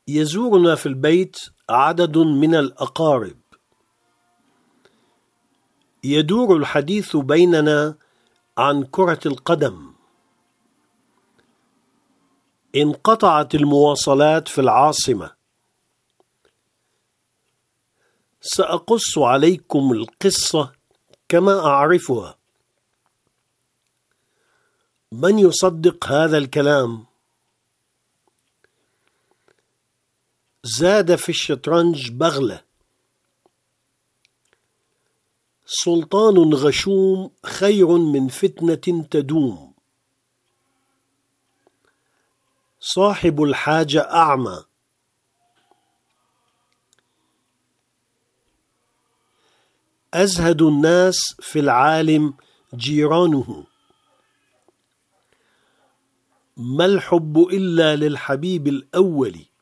يزورنا في البيت عدد من الأقارب. يدور الحديث بيننا عن كرة القدم. انقطعت المواصلات في العاصمة. سأقص عليكم القصة كما أعرفها. من يصدق هذا الكلام؟ زاد في الشطرنج بغلة. سلطان غشوم خير من فتنة تدوم. صاحب الحاجة أعمى. أزهد الناس في العالم جيرانه. ما الحب إلا للحبيب الأول.